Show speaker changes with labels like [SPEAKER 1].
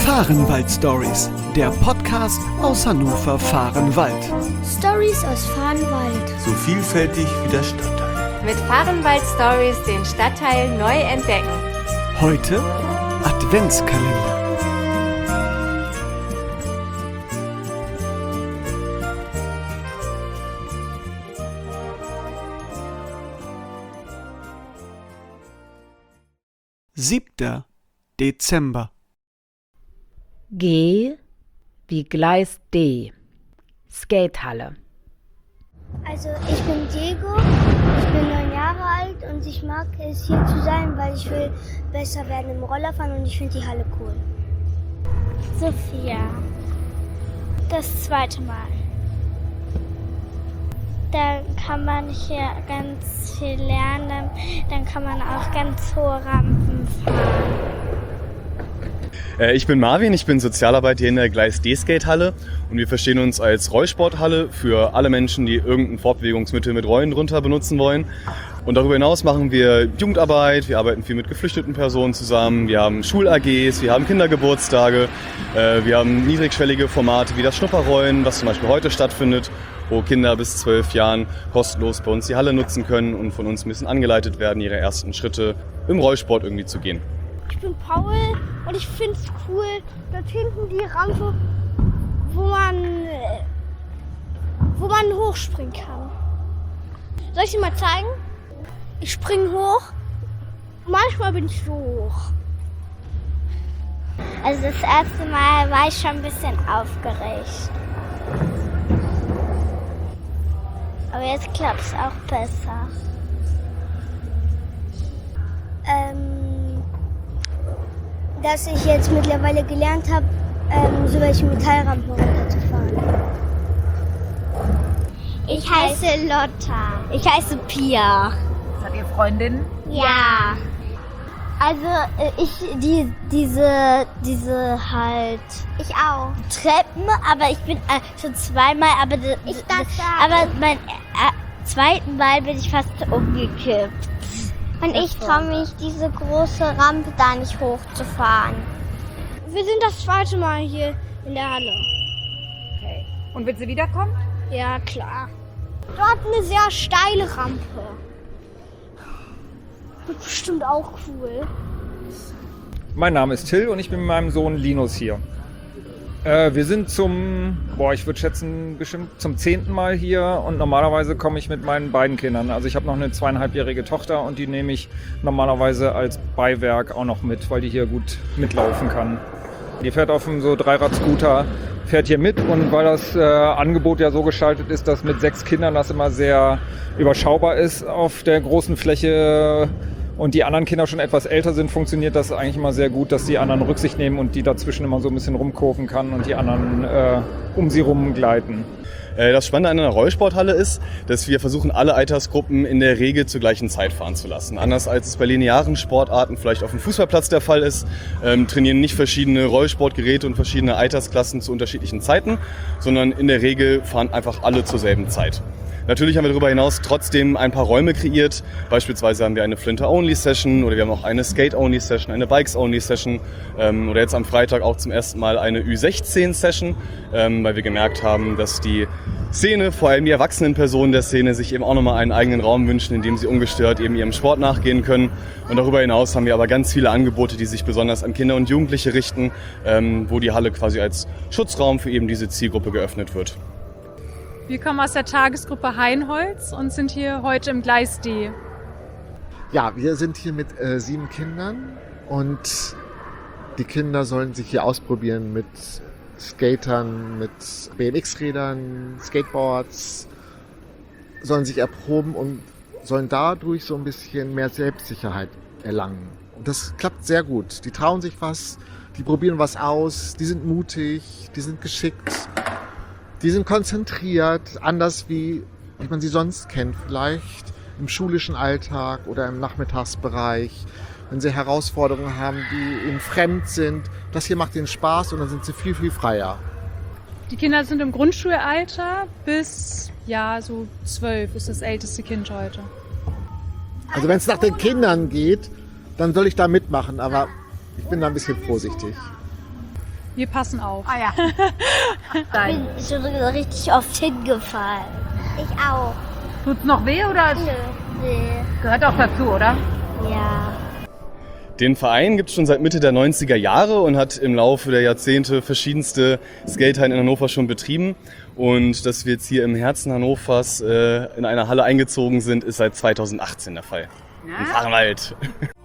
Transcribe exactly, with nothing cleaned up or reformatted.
[SPEAKER 1] Fahrenwald-Stories, der Podcast aus Hannover-Fahrenwald.
[SPEAKER 2] Stories aus Fahrenwald.
[SPEAKER 3] So vielfältig wie der Stadtteil.
[SPEAKER 4] Mit Fahrenwald-Stories den Stadtteil neu entdecken.
[SPEAKER 1] Heute Adventskalender. siebter Dezember.
[SPEAKER 5] G wie Gleis D. Skatehalle.
[SPEAKER 2] Also ich bin Diego, ich bin neun Jahre alt und ich mag es hier zu sein, weil ich will besser werden im Rollerfahren und ich finde die Halle cool.
[SPEAKER 6] Sophia. Das zweite Mal. Da kann man hier ganz viel lernen, dann kann man auch ganz hohe Rampen fahren.
[SPEAKER 7] Ich bin Marvin, ich bin Sozialarbeiter hier in der Gleis D-Skatehalle und wir verstehen uns als Rollsporthalle für alle Menschen, die irgendein Fortbewegungsmittel mit Rollen drunter benutzen wollen. Und darüber hinaus machen wir Jugendarbeit, wir arbeiten viel mit geflüchteten Personen zusammen, wir haben Schul-A Gs, wir haben Kindergeburtstage, wir haben niedrigschwellige Formate wie das Schnupperrollen, was zum Beispiel heute stattfindet, wo Kinder bis zwölf Jahren kostenlos bei uns die Halle nutzen können und von uns ein bisschen angeleitet werden, ihre ersten Schritte im Rollsport irgendwie zu gehen.
[SPEAKER 2] Ich bin Paul und ich finde es cool, dort hinten die Rampe, wo man, wo man hochspringen kann. Soll ich dir mal zeigen? Ich springe hoch, manchmal bin ich so hoch.
[SPEAKER 6] Also das erste Mal war ich schon ein bisschen aufgeregt. Aber jetzt klappt es auch besser.
[SPEAKER 2] Ähm, dass ich jetzt mittlerweile gelernt habe, ähm, so welche Metallrampen runterzufahren.
[SPEAKER 6] Ich heiße Lotta. Ich heiße Pia.
[SPEAKER 5] Seid ihr Freundinnen?
[SPEAKER 6] Ja. Also ich die diese diese halt
[SPEAKER 2] Ich auch.
[SPEAKER 6] Treppen, aber ich bin äh, schon zweimal, aber d-
[SPEAKER 2] Ich
[SPEAKER 6] d-
[SPEAKER 2] darf sagen.
[SPEAKER 6] aber mein äh, zweiten Mal bin ich fast umgekippt.
[SPEAKER 2] Und ich traue mich, diese große Rampe da nicht hochzufahren. Wir sind das zweite Mal hier in der Halle.
[SPEAKER 5] Okay. Und wird sie wiederkommen?
[SPEAKER 2] Ja, klar. Dort eine sehr steile Rampe. Wird bestimmt auch cool.
[SPEAKER 8] Mein Name ist Till und ich bin mit meinem Sohn Linus hier. Äh, wir sind zum, boah, ich würde schätzen, bestimmt zum zehnten Mal hier und normalerweise komme ich mit meinen beiden Kindern. Also ich habe noch eine zweieinhalbjährige Tochter und die nehme ich normalerweise als Beiwerk auch noch mit, weil die hier gut mitlaufen kann. Die fährt auf einem so Dreirad-Scooter, fährt hier mit und weil das äh, Angebot ja so gestaltet ist, dass mit sechs Kindern das immer sehr überschaubar ist auf der großen Fläche und die anderen Kinder schon etwas älter sind, funktioniert das eigentlich immer sehr gut, dass die anderen Rücksicht nehmen und die dazwischen immer so ein bisschen rumkurven kann und die anderen äh, um sie rumgleiten.
[SPEAKER 7] Das Spannende an einer Rollsporthalle ist, dass wir versuchen, alle Altersgruppen in der Regel zur gleichen Zeit fahren zu lassen. Anders als es bei linearen Sportarten vielleicht auf dem Fußballplatz der Fall ist, ähm, trainieren nicht verschiedene Rollsportgeräte und verschiedene Altersklassen zu unterschiedlichen Zeiten, sondern in der Regel fahren einfach alle zur selben Zeit. Natürlich haben wir darüber hinaus trotzdem ein paar Räume kreiert. Beispielsweise haben wir eine Flinter-Only-Session oder wir haben auch eine Skate-Only-Session, eine Bikes-Only-Session ähm, oder jetzt am Freitag auch zum ersten Mal eine Ü sechzehn-Session, ähm, weil wir gemerkt haben, dass die Szene, vor allem die erwachsenen Personen der Szene, sich eben auch nochmal einen eigenen Raum wünschen, in dem sie ungestört eben ihrem Sport nachgehen können. Und darüber hinaus haben wir aber ganz viele Angebote, die sich besonders an Kinder und Jugendliche richten, ähm, wo die Halle quasi als Schutzraum für eben diese Zielgruppe geöffnet wird.
[SPEAKER 9] Wir kommen aus der Tagesgruppe Heinholz und sind hier heute im Gleis D.
[SPEAKER 10] Ja, wir sind hier mit äh, sieben Kindern und die Kinder sollen sich hier ausprobieren mit Skatern, mit B M X-Rädern, Skateboards, sollen sich erproben und sollen dadurch so ein bisschen mehr Selbstsicherheit erlangen. Und das klappt sehr gut. Die trauen sich was, die probieren was aus, die sind mutig, die sind geschickt. Die sind konzentriert, anders wie, wie man sie sonst kennt, vielleicht im schulischen Alltag oder im Nachmittagsbereich, wenn sie Herausforderungen haben, die ihnen fremd sind. Das hier macht ihnen Spaß und dann sind sie viel, viel freier.
[SPEAKER 9] Die Kinder sind im Grundschulalter bis, ja, so zwölf ist das älteste Kind heute.
[SPEAKER 10] Also wenn es nach den Kindern geht, dann soll ich da mitmachen, aber ich bin da ein bisschen vorsichtig.
[SPEAKER 9] Wir passen auf.
[SPEAKER 5] Ah ja.
[SPEAKER 2] Ich bin schon richtig oft hingefallen. Ich auch.
[SPEAKER 5] Tut's noch weh oder
[SPEAKER 2] Nö. Nee.
[SPEAKER 5] gehört auch dazu, oder?
[SPEAKER 2] Ja.
[SPEAKER 7] Den Verein gibt es schon seit Mitte der neunziger Jahre und hat im Laufe der Jahrzehnte verschiedenste Skatehallen in Hannover schon betrieben. Und dass wir jetzt hier im Herzen Hannovers äh, in einer Halle eingezogen sind, ist seit zweitausendachtzehn der Fall.
[SPEAKER 5] Ja.
[SPEAKER 7] In Fahrenwald.